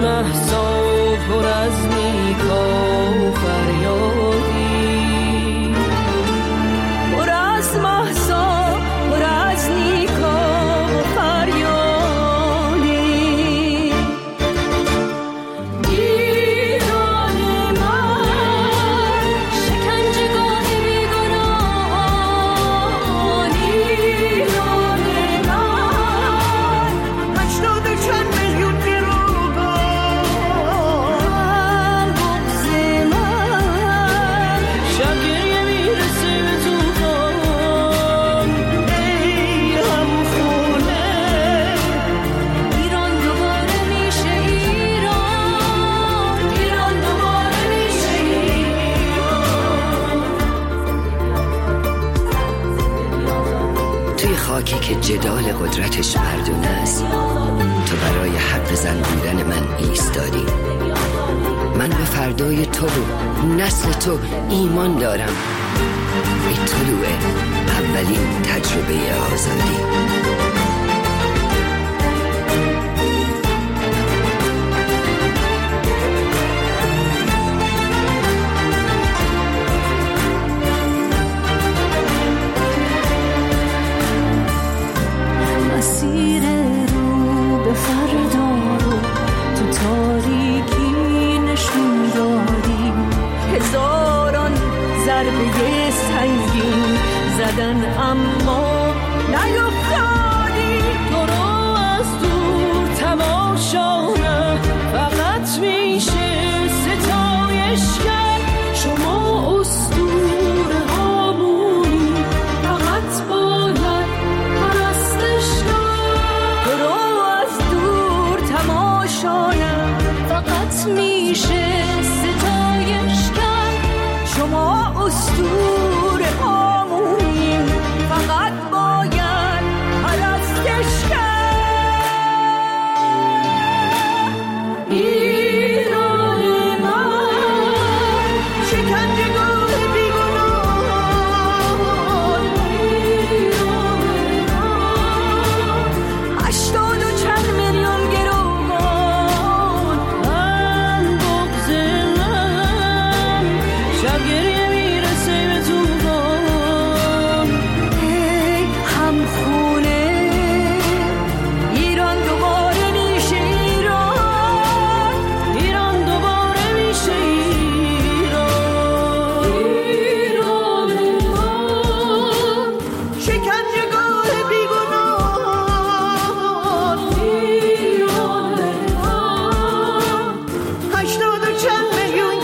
مهسا پر از نیکا فریادی، پر از مهسا پر از نیکا فریادی. ایران من شکنجهگاه بیگناهان، ایران من 80 چند میلیون گروگان، بغض من شب گریه میرسه به طوفان. ای همخونه ایران دوباره میشه ایران، ایران دوباره میشه ایران. توی خاکی که جدال قدرتش مردونه است، تو برای حق زن بودن من ایستادی. من به فردای تو و نسل تو ایمان دارم. ای طلوع اولین تجربه آزادی. مسیر رو به فردا رو تو تاریکی نشون دادی، هزاران ضربه سنگین زدن اما نیفتادی. تو رو از دور تماشا فقط میشه ستایش کرد، شما اسطوره هامونی فقط باید پرستش کرد. تو رو از دور تماشا فقط میشه ستایش کرد، شما اسطوره هامونی فقط باید پرستش کرد. ایران من شکنجهگاه بیگناهان، ایران من 80 و چند میلیون گروگان، من بغض من شب گریه میرسه به طوفان. ای همخونه ایران دوباره میشه ایران، ایران دوباره میشه ایران. ایران من شکنجهگاه بیگناهان، ایران من 80 و چند میلیون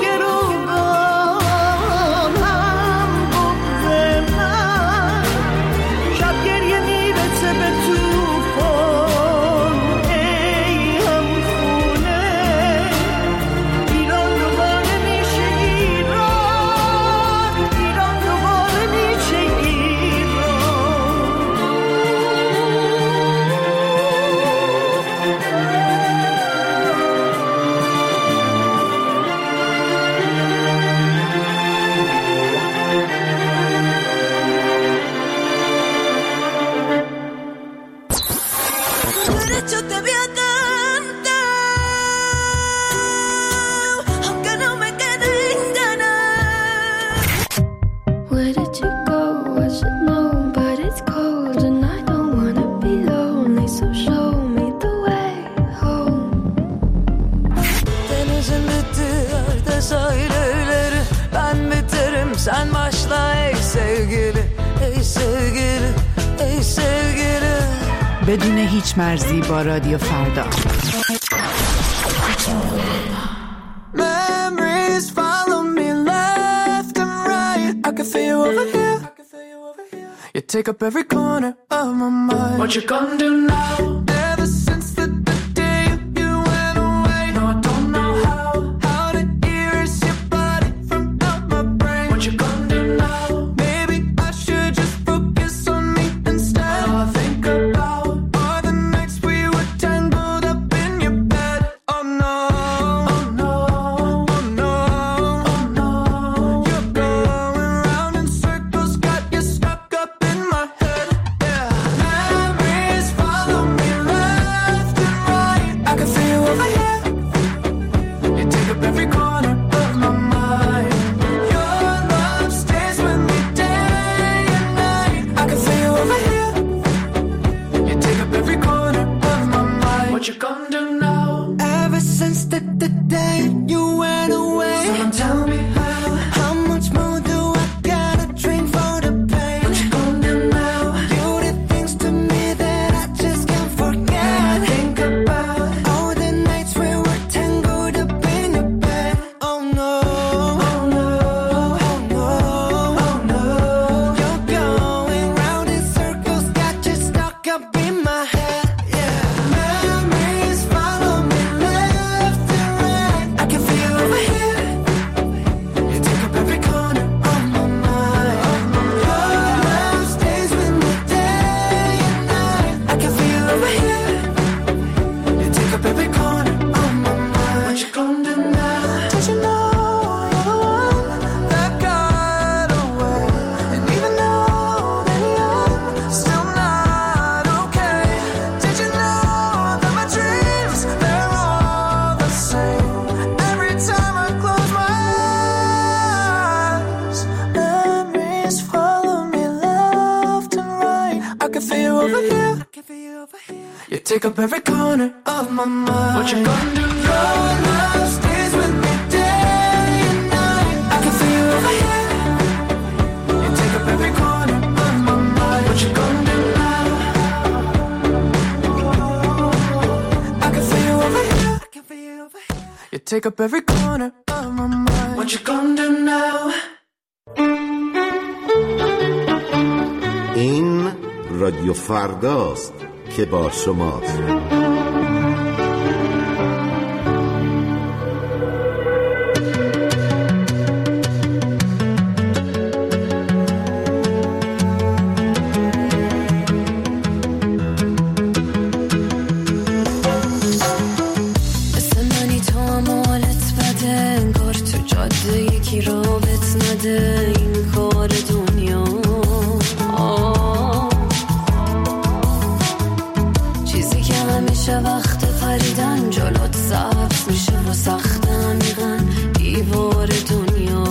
گروگان، هم بغض من شب گریه میرسه به طوفان. ای همخونه ایران دوباره میشه ایران، ایران دوباره میشه Yo te voy a cantar, aunque no me queden ganas. Where did you go? I should know, but it's cold and I don't wanna be lonely, so show me the way home. Denizin bitti yerde sahilleri, ben biterim sen başla ey sevgili, ey sevgili, ey sevgili. بدون هیچ مرزی با رادیو فردا. Memories follow me left and right. I can feel you over here. You take up every corner of my mind. What you gonna do now? Ever since the day you went away, no I don't know how to erase your body from out my brain. What you gonna do now? Maybe I should just focus on me instead. All I think about are the nights we were tangled up in your bed. Oh no, oh no, oh no, oh no. You're going round in circles, got you stuck up in my head. Yeah. Memories follow me can feel you over here. You take up every corner of my mind. What you gonna do? Your love stays with me day and night. I can feel you over here. You take up every corner of my mind. What you gonna do now? I can feel you over here. You take up every corner of my mind. What you gonna do now? این رادیو فرداست که با شماست. مثل منی تو هم حالت بده، انگار تو جاده یکی رابط نده. این کار دنیا چیزی که همیشه وقت پریدن جلوت سبز میشه و سخت عمیقاً دیوار دنیا.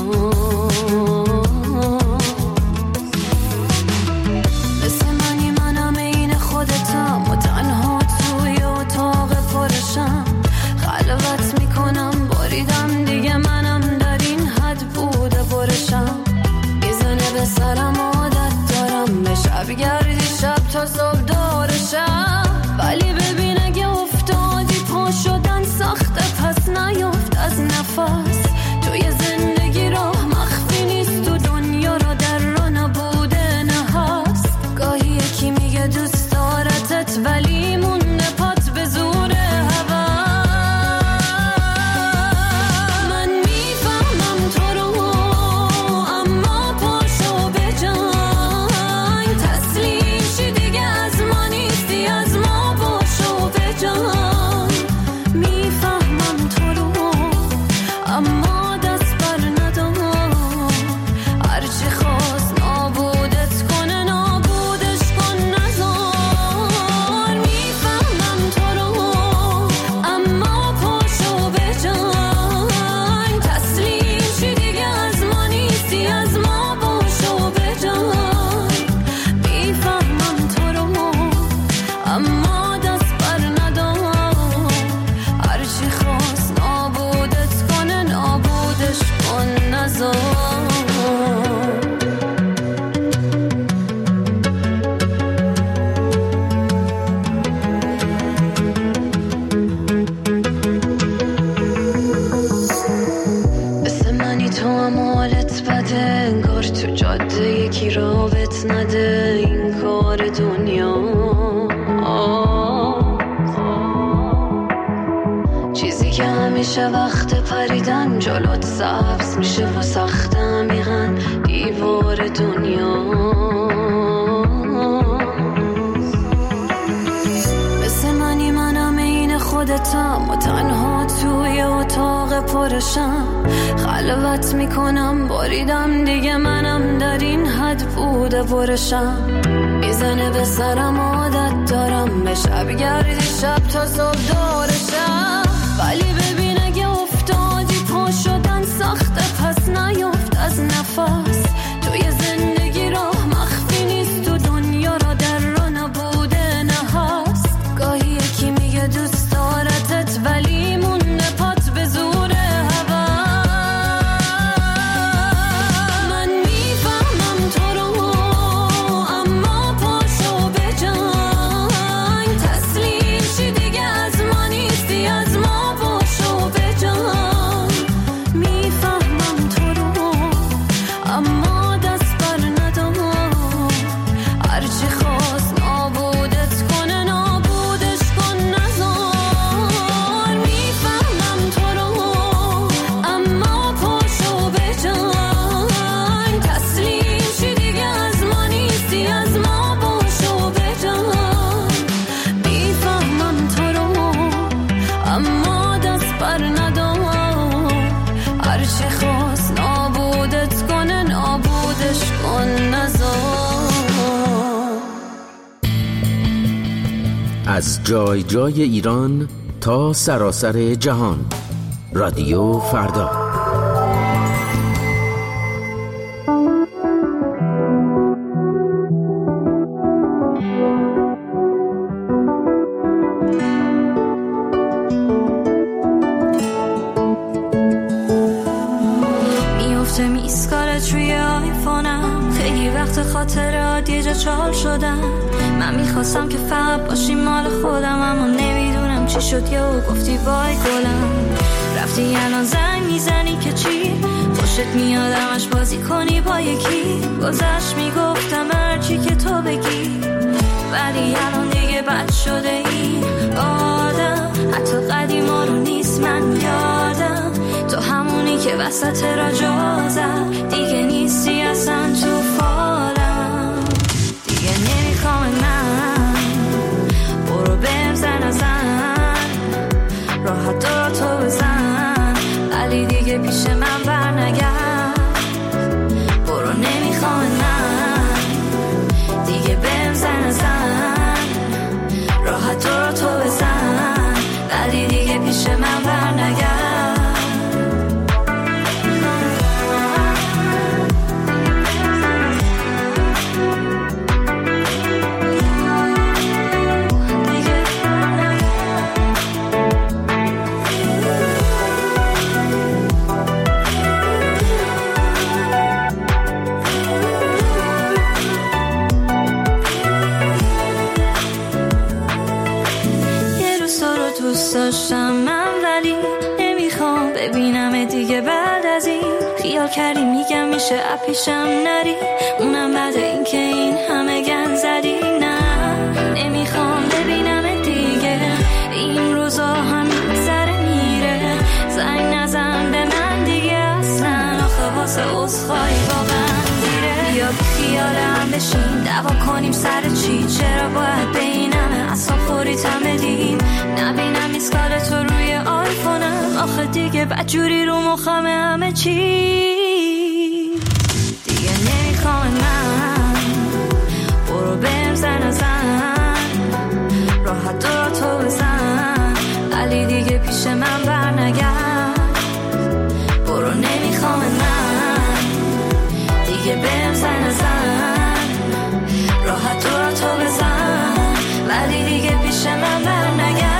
مثل منی منم این خودتم و تنها توی اتاق پرشم. خلوت میکنم باریدم دیگه منم در این حد بوده برشم. میزنه به سرم عادت دارم به شب گردی شب تا صبح دارشم. ولی ببین اگه افتادی پا شدن سخته پس نیافت از نفس. توی زندگی راه مخفی نیست تو دنیا را در را نبوده نه هست. گاهی یکی میگه دوست دارتت ولی مونده پات به زور هوا. من میفهمم تو رو اما پاشو به جنگ. تسلیم شی دیگه از ما نیستی از ما باشو به جنگ. میفهمم تو رو اما دست بر ندار. هرچی خواست نابودت کنه نابودش کن نزار. میفهمم تو رو اما پاشو به جنگ. تسلیم شی دیگه از ما نیستی از ما باشو به جنگ. میفهمم تو رو اما دست بر ندار. هرچی خواست نابودت کنه نابودش کن نزار. مثل منی تو هم حالت بده، انگار تو جاده یکی رابط نده. این کار دنیا چیزی که همیشه وقت پریدن جلوت سبز میشه و سخت عمیقاً دیوار دنیا. مثل منی منم این خودتم و تنها توی اتاق پرشم. خلوت میکنم باریدم دیگه منم در این حد بوده برشم. میزنه به سرم عادت دارم به شب گردی شب تا صبح دارشم. ولی ببین اگه افتادی پا شدن سخته پس نیافت از نفس. توی زندگی راه مخفی نیست تو دنیا را در را نبوده نه هست. گاهی یکی میگه دوست دارتت ولی مونده پات به زور هوا. من میفهمم تو رو اما پاشو به جنگ. تسلیم شی دیگه از ما نیستی از ما باشو به جنگ. میفهمم تو رو اما دست بر ندار. هرچی خواست نابودت کنه نابودش کن نزار. میفهمم تو رو اما پاشو به جنگ. تسلیم شی دیگه از ما نیستی از ما باشو به جنگ. میفهمم تو رو اما دست بر ندار. هرچی خواست نابودت کنه نابودش کن نزار. از جای جای ایران تا سراسر جهان، رادیو فردا. خاطرات یه جا چال شدم. من میخواستم که فقط باشی مال خودم، اما نمیدونم چی شد یا گفتی بای گلم. رفتی الان زنگ میزنی که چی؟ خوشت میاد همش بازی کنی با یکی. گذشت میگفتم هرچی که تو بگی، ولی الان دیگه بد شده این آدم. حتی قدیما رو نیست من یادم، تو همونی که وسط را جا زد. دیگه نیستی اصلا تو فالم، دیگه نمیخوام من. برو بهم زن راحت دور تو بزن، ولی دیگه پیش من برنگرد. برو نمیخوام من، دیگه بهم زن راحت دور تو بزن، ولی دیگه پیش من برنگرد. داشتم من، ولی نمیخوام ببینم دیگه. بعد از این خیال کردی میگم میشه اپیشم نری، اونم بعد این که این همه گن زدی. نه نمیخوام ببینم دیگه، این روزا هم میگذره میره. زنگ نزن به من دیگه اصلا، آخه واسه عذرخواهی واقعا دیره. بیا خیالم بشین دعوا کنیم سر چی؟ چرا باید به این همه اصلا خوریتم بدیم؟ نبینم ایسکال تو روی آیفونم، آخه دیگه بدجوری رو مخم همه چی. دیگه نمیخوام من، برو بهم زن راحت دور تو بزن، ولی دیگه پیش من برنگرد. برو نمیخوام من، دیگه بهم زن راحت دور تو بزن، ولی دیگه پیش من برنگرد.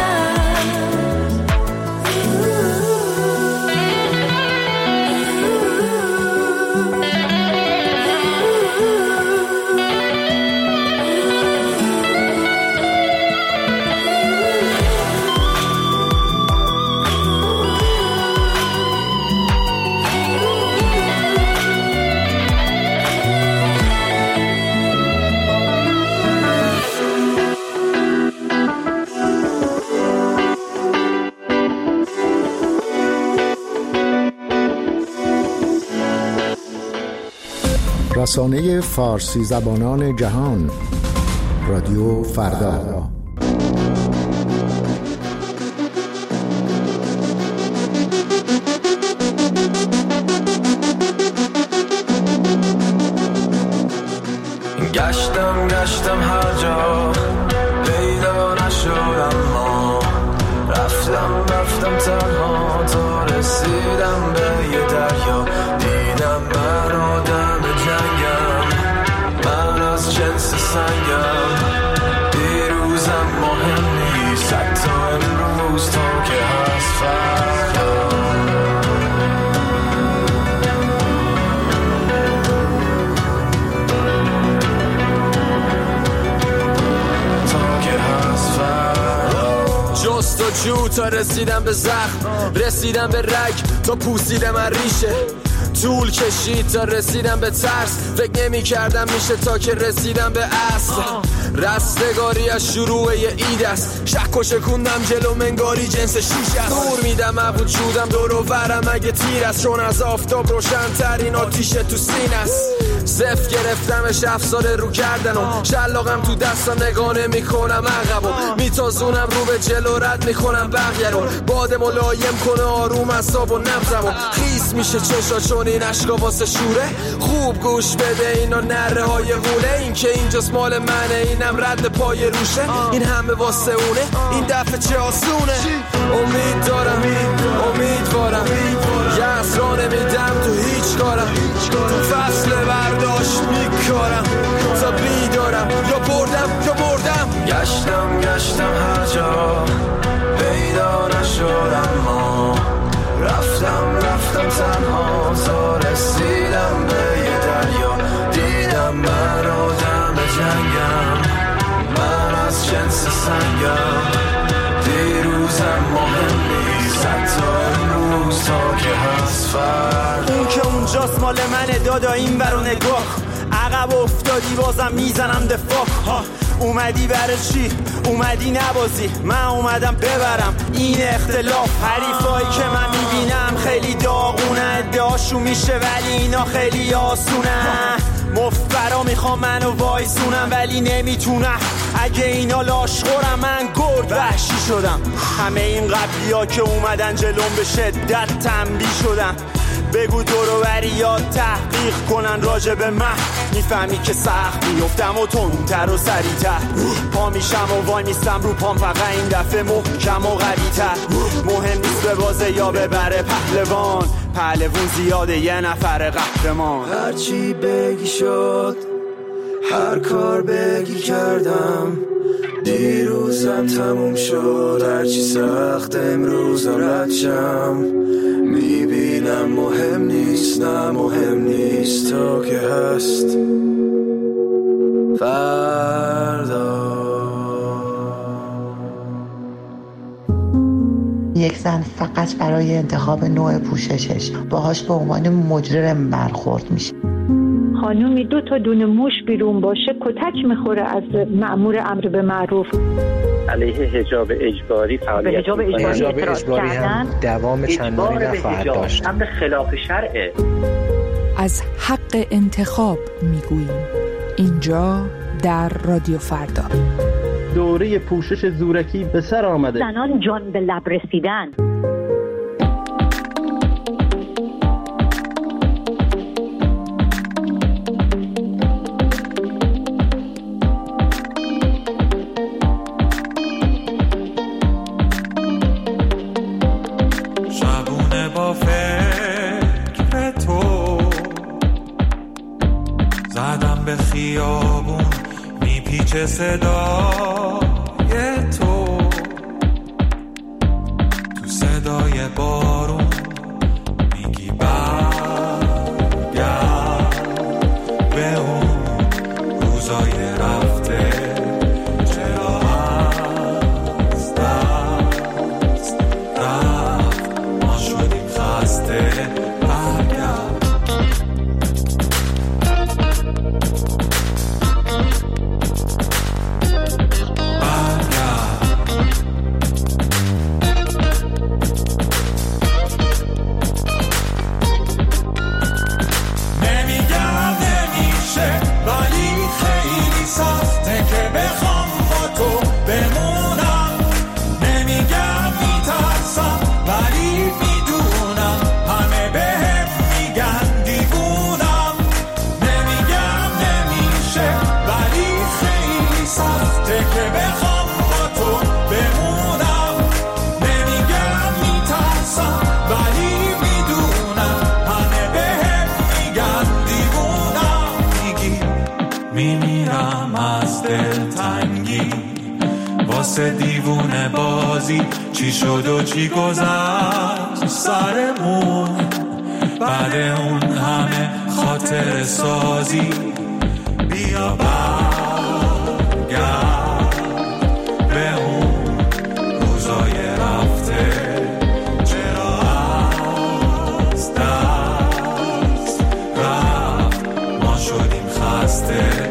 رسانه فارسی زبانان جهان، رادیو فردا. گشتم هر جا پیدا نشدم، ما رفتم تنها تا رسیدم به یه دریا. دیدم من آدم جنگم، من از جنس سنگم. دیروزم مهم نیست حتی امروز تا که هست فردا. جستجو تا رسیدم به زخم، رسیدم به رگ تا پوسیدم از ریشه. طول کشید تا رسیدم به ترس، فکر نمی کردم میشه تا که رسیدم به اصل. رستگاری از شروع یه اید است، شک و شکوندم جلو منگاری جنس شیش است. دور میدم از وجودم دور و برم اگه تیر است، چون از آفتاب روشن ترین آتیش تو سینه است. صف گرفتمش افسار رو کردن و شلاقم تو دستم نگاه نمی‌کنم عقبو، میتازونم رو به جلو رد میکنم بقیه رو. باد ملایم کنه آروم اعصاب و نبضمو، خیس میشه چشا چون این عشقا واسه شوره. خوب گوش بده اینا نره های غوله، این که اینجاست مال منه اینم رد پای روشه. این همه واسه اونه این دفعه چه آسونه. امید دارم امیدوارم یه اسرا نمیدم تو هیچ کارم. تو فصل برداشت میکارم تا بیدارم، یا بردم. گشتم هر جا پیدا نشدم، ما رفتم تنها تا رسیدم به یه دریا. دیدم من سنگم، دیروزم مهم نیست حتی امروز تا که هست فردا. اون که اونجاست مال منه دادا، این برو نگاه، عقب افتادی بازم میزنم دفاع. اومدی برای چی؟ اومدی نبازی، من اومدم ببرم این اختلاف. حریفایی که من میبینم خیلی داغونه، ادعاشو میشه ولی اینا خیلی آسونه. مفبرا میخوام منو وایسونم ولی نمیتونم، اگه اینا لاشخورم من گرد وحشی شدم. همه این قبلیا که اومدن جلوم به شدت تنبیه شدن. بگو دورو بریات تحقیق کنن راجع به من، میفهمی که سخت میفتم و تندتر و سریعتر. پا میشم و وای میستم رو پام، فقط این دفعه محکم و قوی‌تر. مهم نیست به بازه یا ببره پهلوان، پهلوون زیاده یه نفر قهرمان. هرچی بگی شد، هر کار بگی کردم، دیروزم تموم شد. هرچی سخت امروز رد شم، میبینم مهم نیست، نه مهم نیست تا که هست فردا. یک زن فقط برای انتخاب نوع پوششش باهاش به عنوان مجرم برخورد میشه. خانومی 2 تا دونه موش بیرون باشه کتک میخوره از مأمور امر به معروف. علیه حجاب اجباری فعالیت حجاب اجباری هم دوام چندانی نخواهد داشت. امر خلاف شرعه. از حق انتخاب میگوییم اینجا در رادیو فردا. دوره پوشش زورکی به سر آمده. زنان جان به لب رسیدن. شبونه با فکر تو زدم به خیابون، میپیچه صدای تو، تو صدای بارون میگی برگرد به اون روزای رفته. چرا از دست رفت ما شدیم خسته. برگرد دیوونه بازی چی شد و چی گذشت سرمون، بعد اون همه خاطر سازی. بیا برگرد به اون روزای رفته. چرا از دست رفت ما شدیم خسته.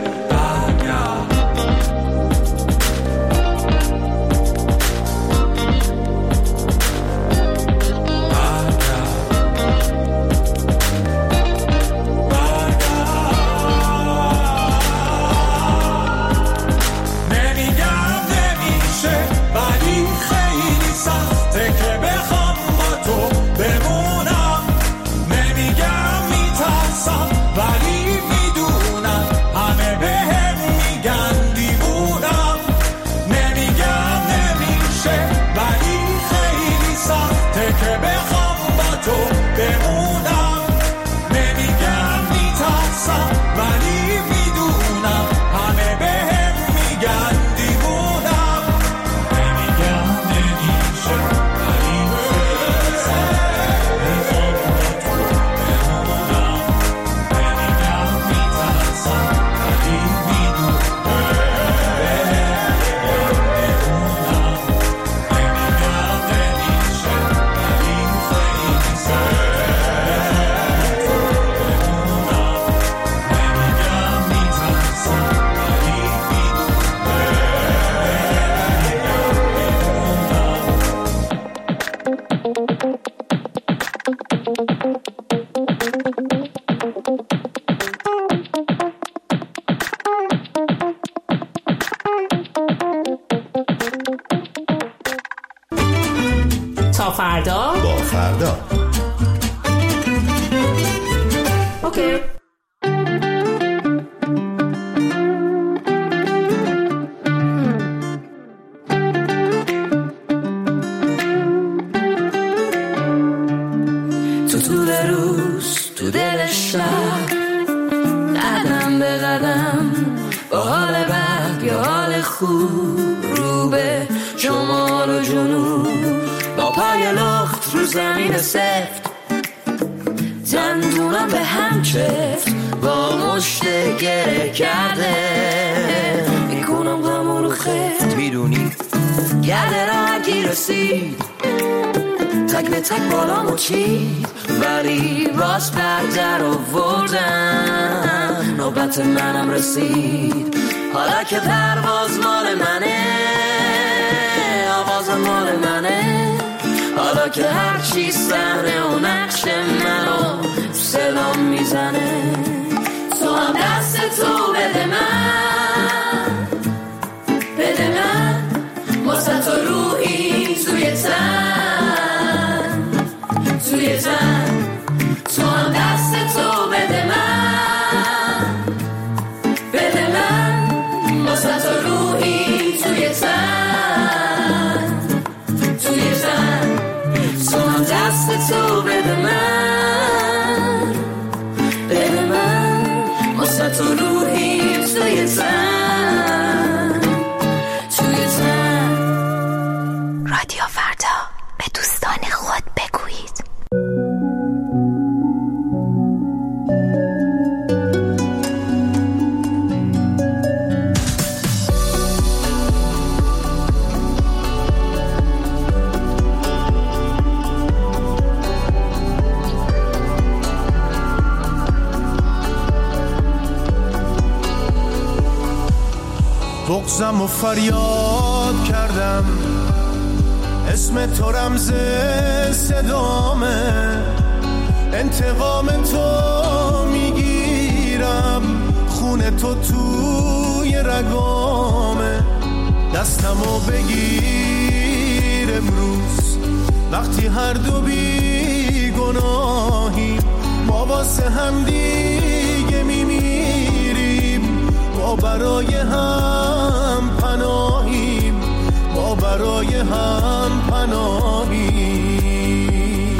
فردا با فردا. اوکی. تو طول روز تو دل شب قدم به قدم با حال بد یا حال خوب رو به شمال و جنوب با پای لخت رو زمین سفت دندونم به هم چفت با مشت گره کرده میکنم غمون رو خفت میدونی گرده راحتی رسید تک به تک بالامو چید ولی باز پردر آوردن نوبت منم رسید حالا که پرواز مال منه آواز مال منه حالا که هرچی صحنه و نقش منو سلام میزنه تو هم دست تو بده من بده من واسه تو روحی توی تن توی تن تو هم دست تو بده من بده من واسه تو روحی توی تن توی تن تو هم دست تو بده من بده من واسه تو روحی توی تن توی تن. رادیو فردا به دوستان خود بگویید. بغضم و فریاد کردم اسم تو رمز صدامه انتقام تو میگیرم خون تو توی رگامه دستمو بگیر امروز وقتی هر دو بی گناهیم ما واسه هم دیگه میمیریم ما برای هم پناهیم ما برای هم پناهیم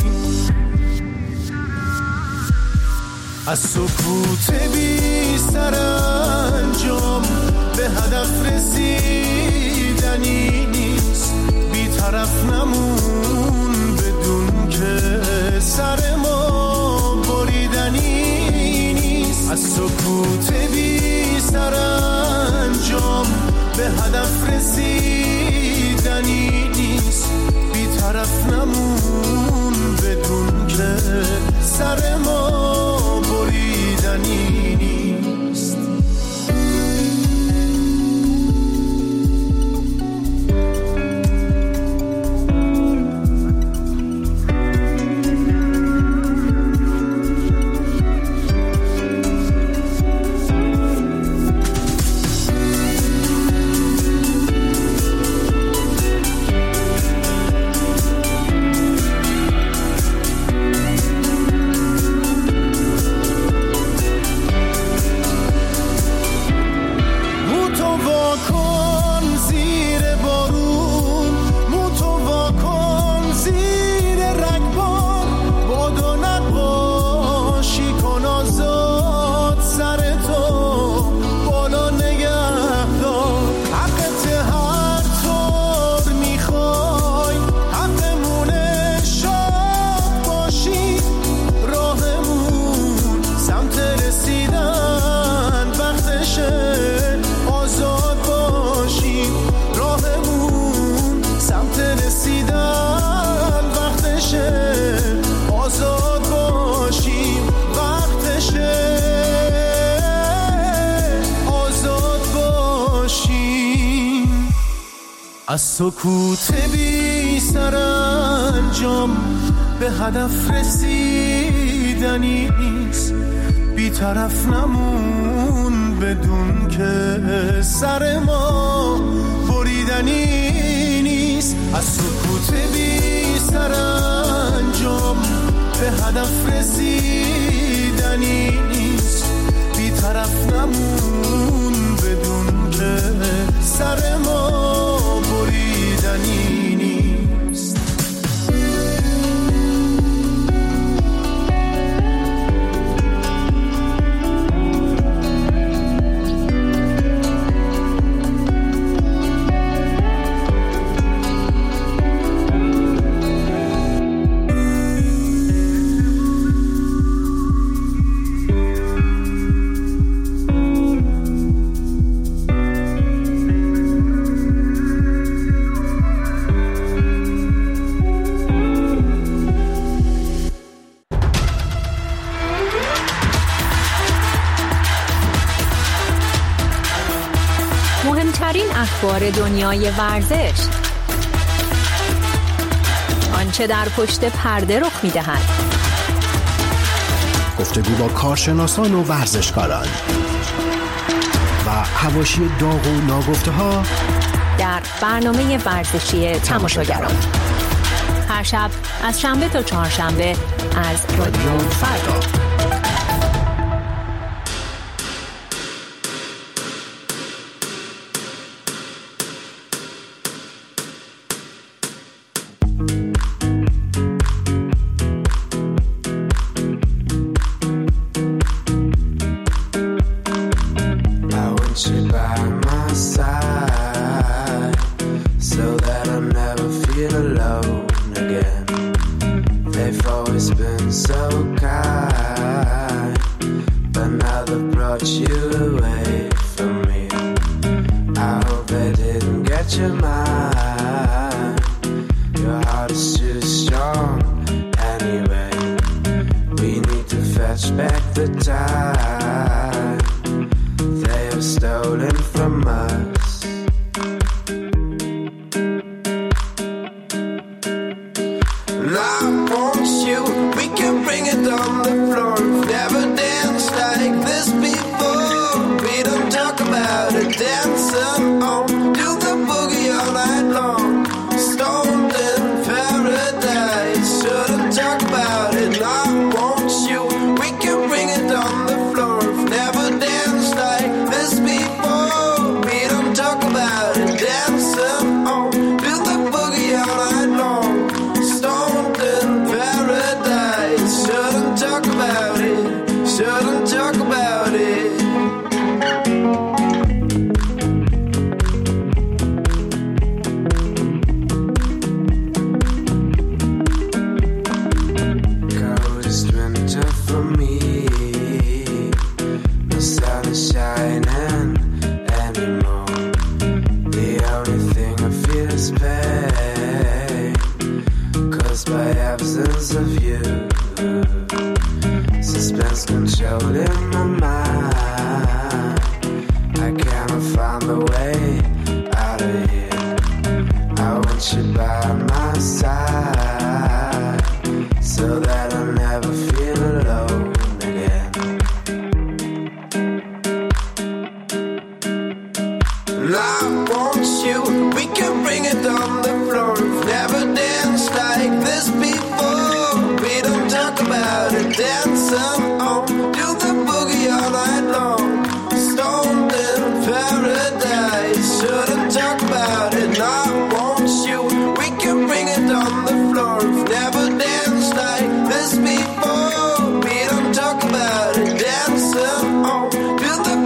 از سکوت بی سرانجام به هدف رسیدنی نیست بی طرف نمون بدون که سر ما بریدنی نیست از سکوت بی سرانجام به هدف رسیدنی نیست بی طرف نمون بدون که سر ما بریدنی نیست. از سکوت بی سرانجام به هدف رسیدنی نیست بی طرف نمون بدون که سر ما بریدنی نیست از سکوت بی سرانجام به هدف رسیدنی نیست، بی‌طرف نمون بدون که سر ما بریدنی نیست. مهمترین اخبار دنیای ورزش، آنچه در پشت پرده رخ می‌دهد، گفتگو با کارشناسان و ورزشکاران و حواشی داغ و ناگفته‌ها در برنامه ورزشی تماشاگران، هر شب از شنبه تا چهارشنبه از رادیو فردا.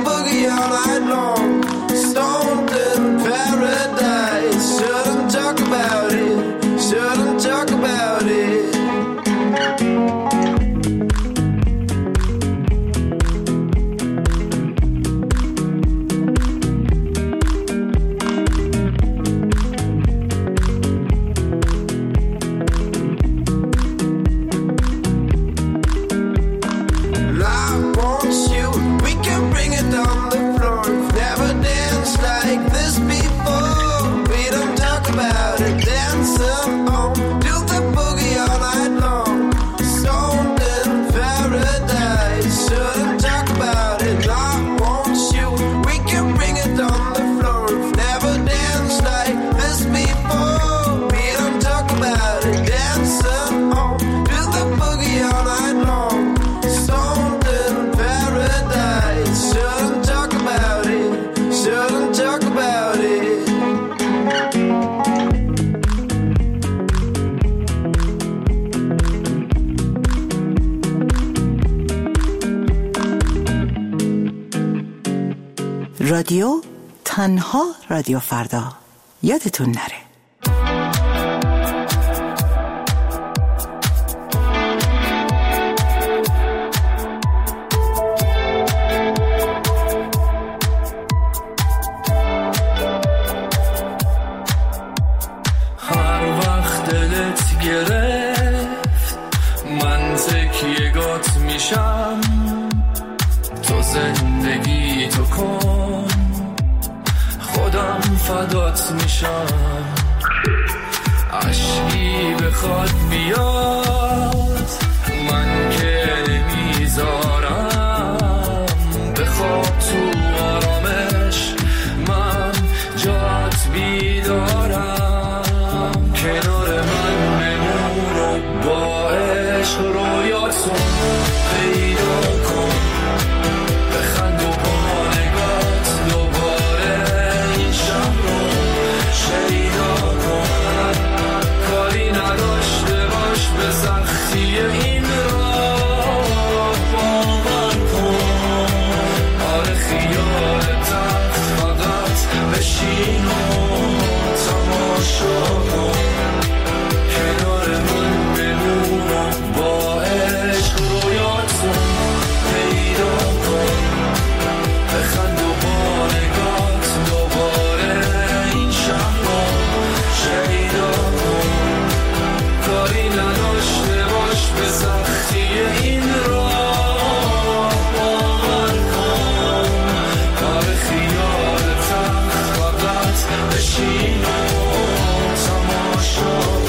Talk رادیو تنها رادیو فردا، یادتون نره. گرفت من تکیه‌گات میشم، تو زندگی تو کن خودم فدات میشم. عشقی بخواد بیاد من که نمیذارم، بخواب تو آرامش من جات بیدارم. کنار من بمون و با عشق رویاتو پیدا کن، بخند و با نگات دوباره این شب رو شیدا کن. کاری نداشته باش به سختی این راه باور کن. آره خیال تخت فقط بشین و تماشا کن. کنار من بمون و با عشق رویاتو پیدا کن، بخند و با نگات دوباره این شب رو شیدا کن. کاری نداشته باش به سختی این راه باور کن. آره خیال تخت فقط بشین و تماشا کن.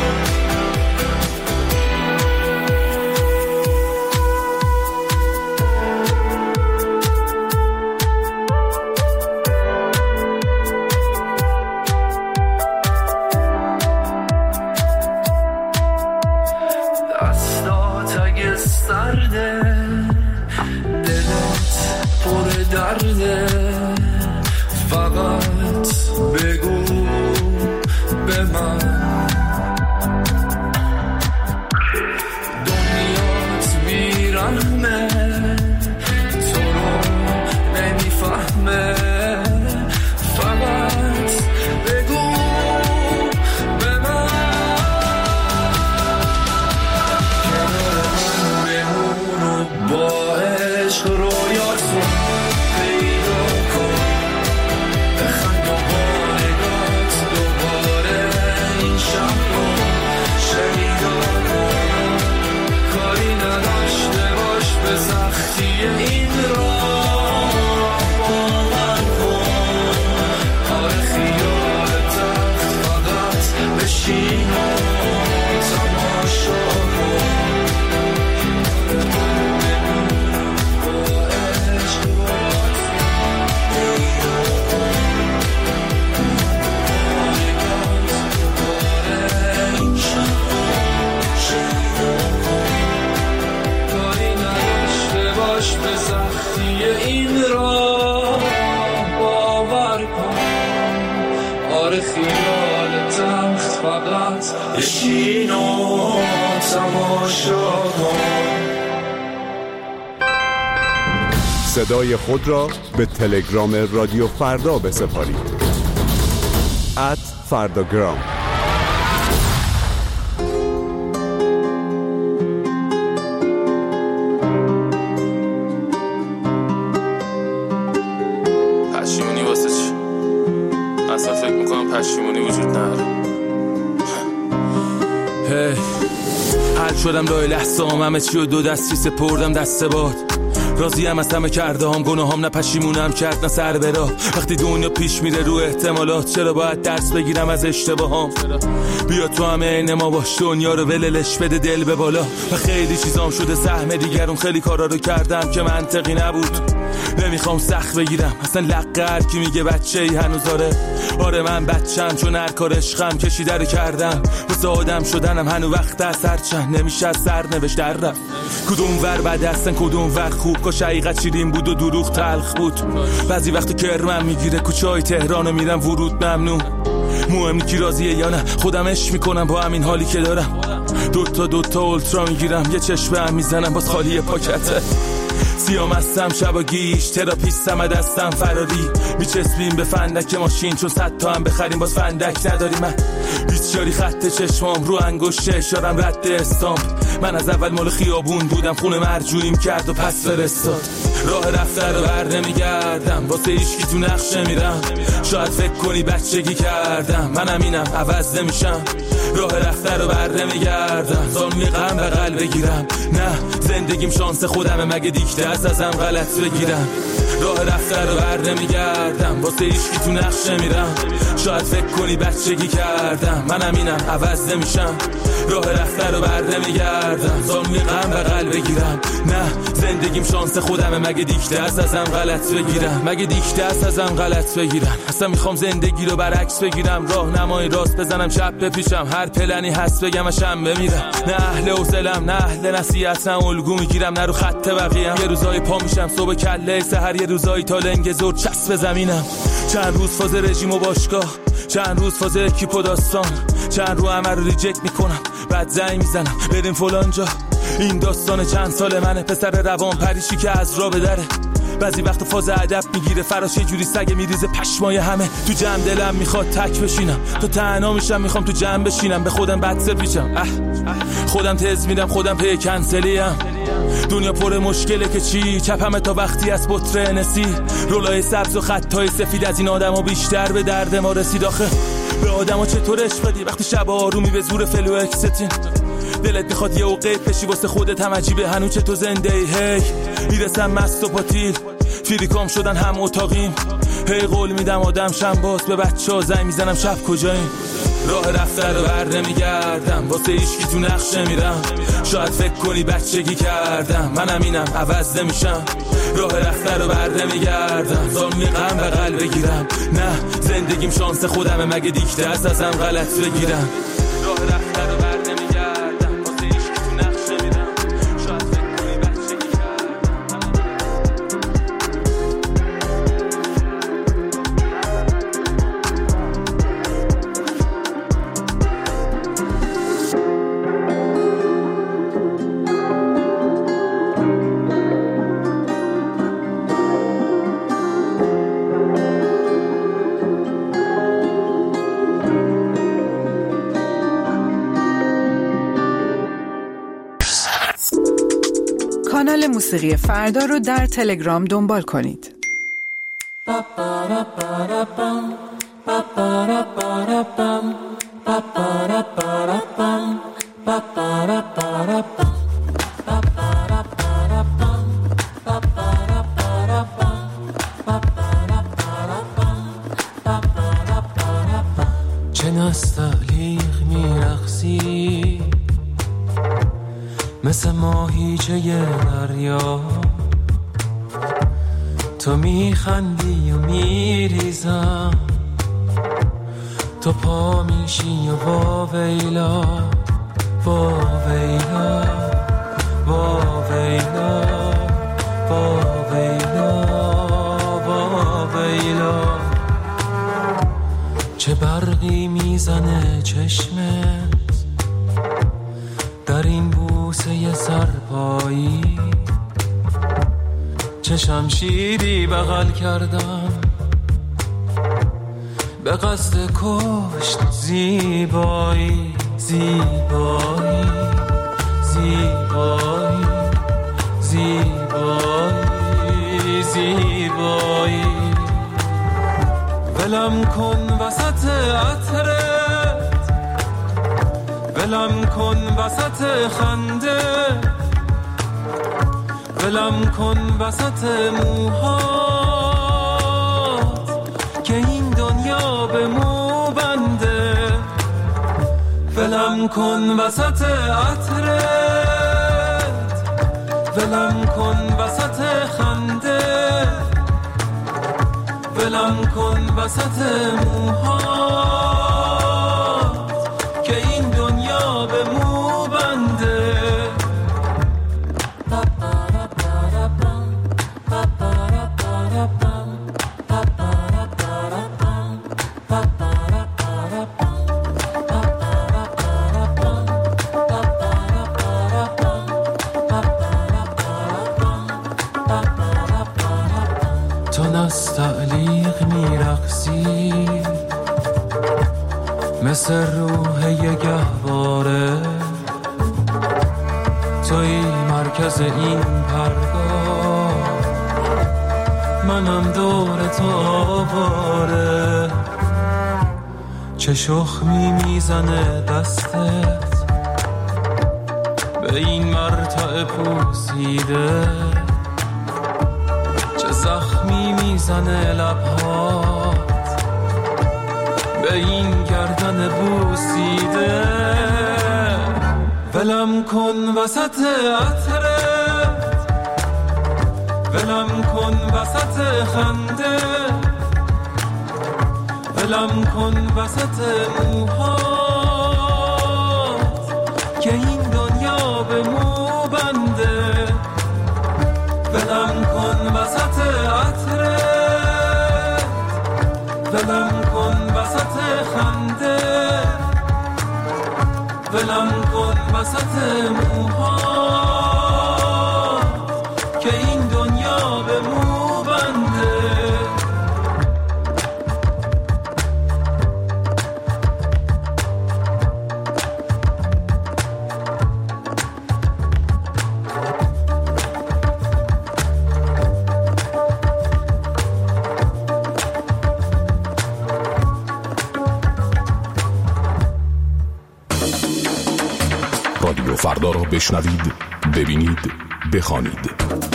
دستات اگه سرده دلت پر درده، فقط بگو به من. دنیات بیرحمه تو رو نمیفهمه، فقط بگو به من. با عشق رویاتو پیدا کن، بخند و با نگات دوباره این شب رو شیدا کن. کاری نداشته باش به سختی این راه باور کن. آره خیال تخت فقط بشین و تماشا کن. به سختی این راه باور کن. آره خیال تخت فقط بشین و تماشا کن. صدای خود را به تلگرام رادیو فردا بسپارید. @فرداگرام. پشیمونی واسه چی؟ اصلا فکر میکنم پشیمونی وجود نداره. حل شدم لای لحظه همه چی و دو دستی سپردم دست باد. راضیم از همه کرده هم گناهام، نه پشیمونم کرد نه سر برا. وقتی دنیا پیش میره رو احتمالات، چرا باید درس بگیرم از اشتباهام؟ بیا تو همه عین ما باش، دنیا رو وللش بده دل به بالا. و خیلی چیزام شده سهم دیگرون، خیلی کارا رو کردم که منطقی نبود. نمیخوام سخت بگیرم اصلا لقه هر کی میگه بچه ای هنوز آره من بچم، چون هر کار عشقم کشیده رو کردم. واسه آدم شدنم هنو وقت از هر چند نمیشه از سر نوشت در رفت. کدوم ور بد هستن کدوم ور خوب، کاش حقیقت شیرین بود و دروغ تلخ بود. بعضی وقت کرمم میگیره کوچه های تهرانو میرم ورود ممنوع. مهم کی راضیه یا نه، خودم عشق میکنم با همین حالی که دارم. دوتا اولترا میگیرم، یه چشم هم میزنم باز خالی پاکته. سیامستم شبا گیش تراپیستم دستم فراری میچسبیم به فندک ماشین چون 100 تا هم بخریم باز فندک نداری من 20 شاری خط چشمام رو انگشت اشارم رد استامپ من از اول مال خیابون بودم خونه مرجوعیم کرد و پس فرستاد راه رفته رو بر نمیگردم واسه هیچکی تو نقشه میرم شاید فکر کنی بچگی کردم منم اینم عوض نمیشم راه رفته رو بر نمیگردم زانوی غم بغل بگیرم نه زندگیم شانس خودمه مگه دیکته ازم غلط بگیرم راه رفته رو بر نمیگردم واسه هیچکی تو نقشه میرم شاید فکر کنی بچگی کردم منم اینم عوض نمیشم راه رفته رو بر نمیگردم زانوی غم بغل بگیرم نه زندگیم شانس خودمه مگه دیکته ازم غلط بگیرم مگه دیکته ازم غلط بگیرم اصلا میخوام زندگی رو برعکس بگیرم راه نمای راست بزنم چپ بپیشم هر پلنی هست بگم اشم بمیرم نه اهل حوصله‌ام نه اهل نصیحتم الگو میگیرم نه رو خط بقیه‌ام یه روزای پا میشم صبح کله سحر یه روزای تا لنگ زور چسب زمینم چند روز فاز رژیم و باشگاه چند روز فاز اکیپ و داستان چند رو همه رو ریجکت میکنم بعد زنگ میزنم بریم فلان جا این داستان چند سال منه پسر روان پریشی که از راه به دره بعضی وقت فاز ادب میگیره فراش یه جوری سگ میریزه پشمای همه تو جمع دلم میخواد تک بشینم تو تنها میشم میخوام تو جمع بشینم به خودم بدسر پیچم خودم تز میدم خودم پی کنسلیم دنیا پر مشکله که چی چپمه تا وقتی از بطره نسی رولای سبز و خطای سفید از این آدم ها بیشتر به درد ما رسید آخه به آدم ها چطور عشق بدی وقتی شب آرومی به زور فلو اکستین دلت میخواد یه اوقیت بشی واسه خودت هم عجیبه هنوز چه تو زنده ای هی میرسم مست و پاتیل فیریکام شدن هم اتاقیم هی قول میدم آدم شم باز به بچه ها زنگ میزنم شب کجاییم راه رفته رو بر نمیگردم واسه هیچکی تو نقشه میرم شاید فکر کنی بچگی کردم منم اینم عوض نمیشم راه رفته رو بر نمیگردم زانوی غم بغل بگیرم نه زندگیم شانس خودمه مگه دیکته ازم غلط بگیرم راه رفته رو بر نمیگردم واسه هیچکی تو نقشه میرم شاید فکر کنی بچگی کانال موسیقی فردا رو در تلگرام دنبال کنید. چه نستعلیق میرقصی مثل ماهیچه دریا تو میخندی و میریزم تو پا میشی و واویلا واویلا واویلا واویلا واویلا چه برقی میزنه چشمت در این بوسه سرپایی چه شمشیری بغل کردم به قصد کشت زیبایی زیبایی زیبایی زیبایی زیبایی ولم کن وسط عطرت ولم کن وسط خنده ولم کن وسط موهات که این دنیا به مو بنده ولم کن وسط عطرت ولم کن وسط خنده ولم کن وسط موهات که این دنیا به مو بنده مثل روح یه گهواره، توی مرکز این پرگاه، منم دور تو آواره. چه شخمی میزنه دستت به این مرتع پوسیده، چه زخمی میزنه لبهات به این گردن بوسیده. ولم کن وسط عطرت، ولم کن وسط خنده، ولم کن وسط موهات که این دنیا به مو بنده. ولم کن وسط عطرت، ولم کن وسط خنده، ولم کن وسط موهات که این دنیا به مو بنده. رادیو فردا را بشنوید، ببینید، بخوانید.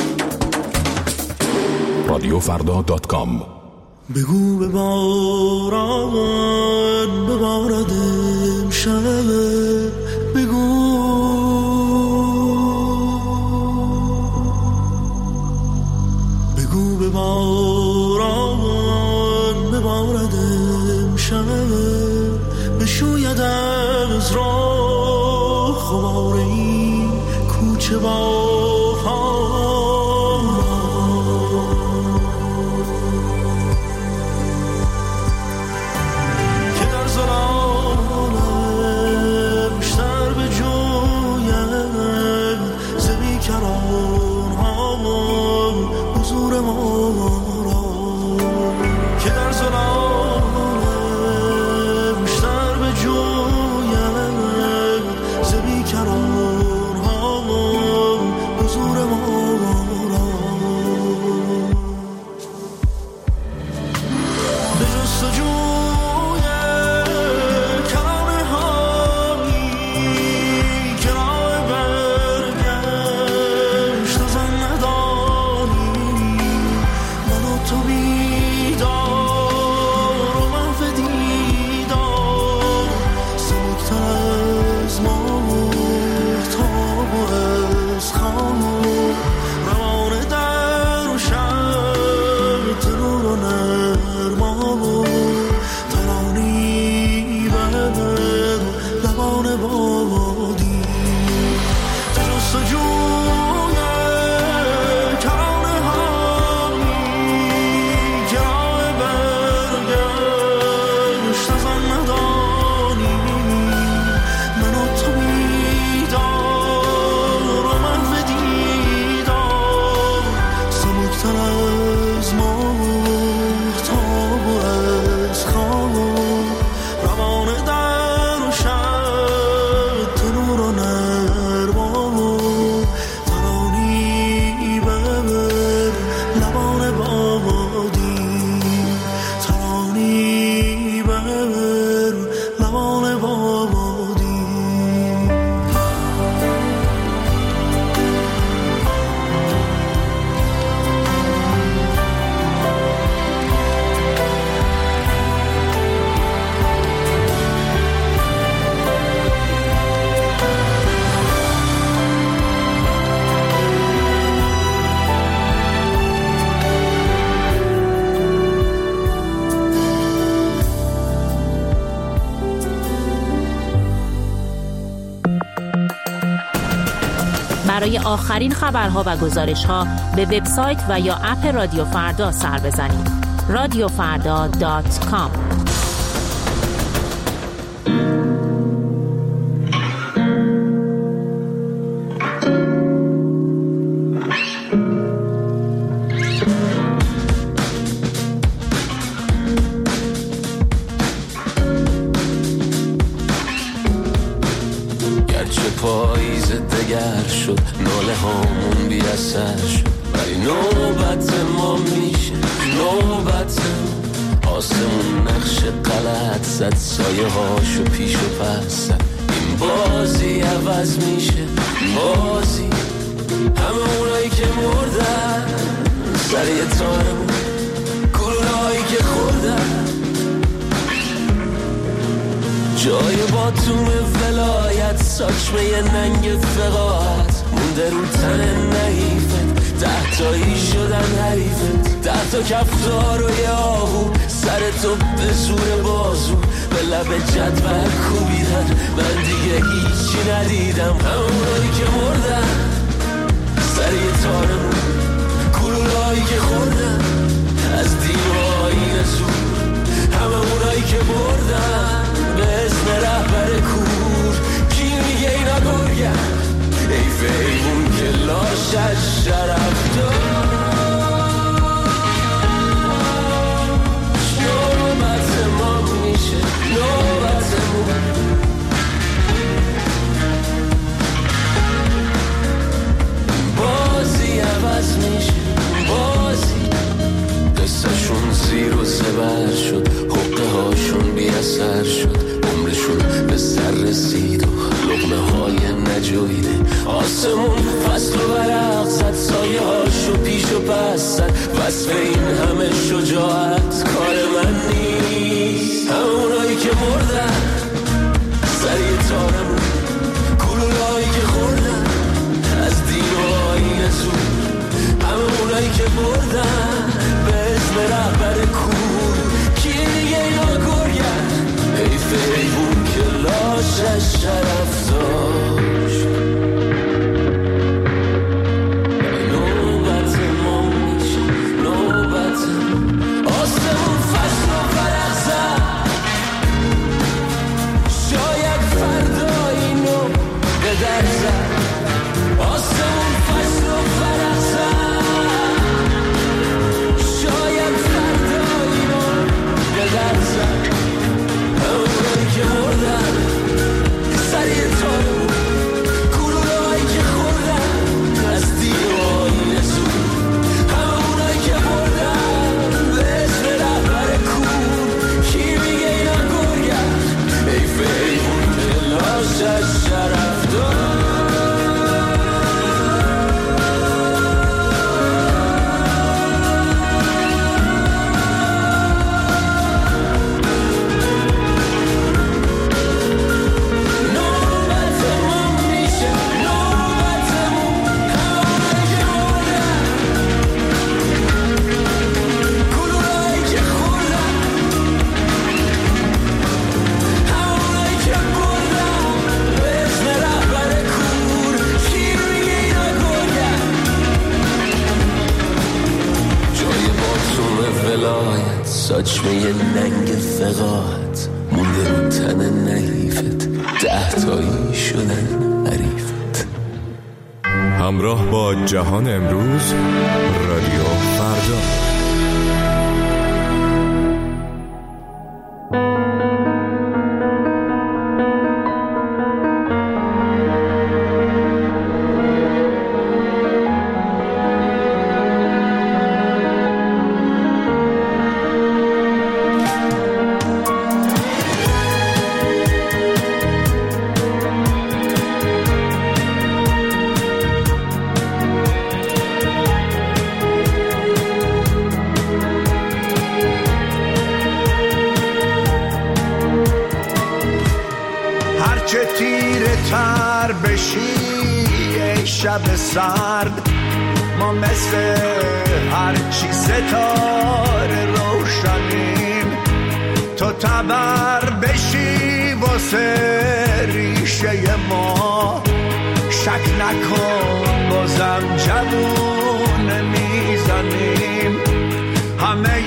رادیوفردا.com. بگو به باران ببارد امشب، بگو بگو به باران ببارد امشب، بشوید از راه خبار این کوچه با برای آخرین خبرها و گزارش‌ها به وبسایت و یا اپ رادیو فردا سر بزنید. رادیوفردا.com. پاییز دگر شد، ناله هامون بی اثر شد، ولی نوبت ما میشه، نوبت آسمون نقش غلط زد، سایه هاشو پیش و پس زد، این بازی عوض میشه، بازی همه اونایی که مردن سر یه تارمون، گلولهایی که خوردن جای باتوم ولایت، ساچمه ننگ فقاعت مونده رو تن نحیفت، 10 تایی شدن حریفت، 10 تا کفتار و یه آهو سر تو به زور بازو به لب جدول کوبیدن، من دیگه هیچی ندیدم، همونایی که مردن سر یه تارمون، گلولهایی که خوردن از دیوهای زور، همه اونایی که بردن به اسم رهبر کور، کی میگه اینا گرگن، حیف ایمون که لاشش شرف داشت، نوبت ما میشه، نوبتمون بازی عوض میشه، بازی قصهشون زیر و زبر شد، حقه هاشون بی اثر شد، عمرشون به سر رسید و لقمه های نجویده، آسمون فصل و برق زد، سایه هاشو پیش و پس زد، وصف این همه شجاعت کار من نیست، همونایی که مردن سر یه تارمون، گلولهایی که خوردن از دین و آیین زور، همونایی که بردن به اسم رهبر کور، کی دیگه اینا گرگن، حیف ایمون که لاشش شرف داشت، نوبت ما میشه، نوبت آسمون فصل و فرق زد، شاید فردا اینو به در زد، آسمون فصل و فرق زد، شاید فردا اینو به در زد، همونایی که مردن سر یه تارمون، گلولهایی که خوردن از دیوهای زور، همونایی که مردن به اسم رهبر کور، کی میگه اینا گرگن، حیف ایمون که لاشش شرف داشت. ساچمه ننگ فقاعت مونده رو تن نحیفت، 10 تایی شدن حریفت. همراه با جهان امروز، رادیو فردا. شب سرد ما مثل هرچی ستاره روشنیم، تو تبر بشی واسه ریشه ما، شک نکن بازم جوون میزنیم، همه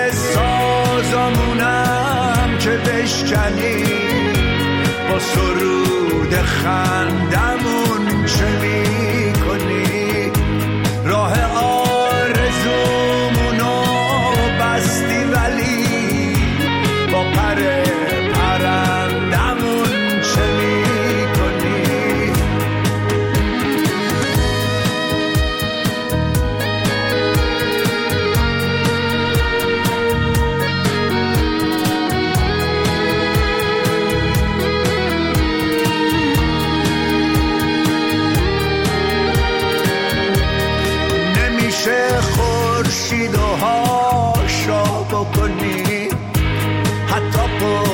سازمونم که بشکنیم، با سرود خندمون چه میکنی، راه آرزومونو بستی ولی با پر پرندمون چه میکنی،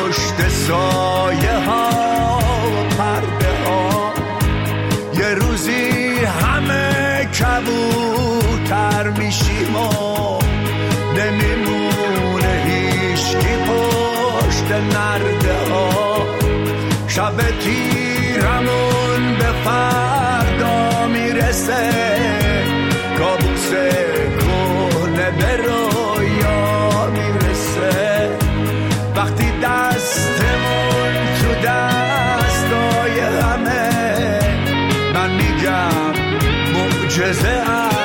پشت سایه ها و پرده ها یه روزی همه کبوتر میشیم و نمیمونه هیچکی پشت نرده ها شب تیرمون به فردا میرسه کابوس کنه به رویا میرسه وقتی دستمون تو دستای همه من میگم معجزه